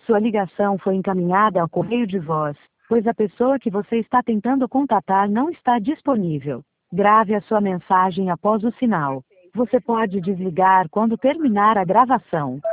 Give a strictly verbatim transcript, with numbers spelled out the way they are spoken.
Sua ligação foi encaminhada ao correio de voz, pois a pessoa que você está tentando contatar não está disponível. Grave a sua mensagem após o sinal. Você pode desligar quando terminar a gravação.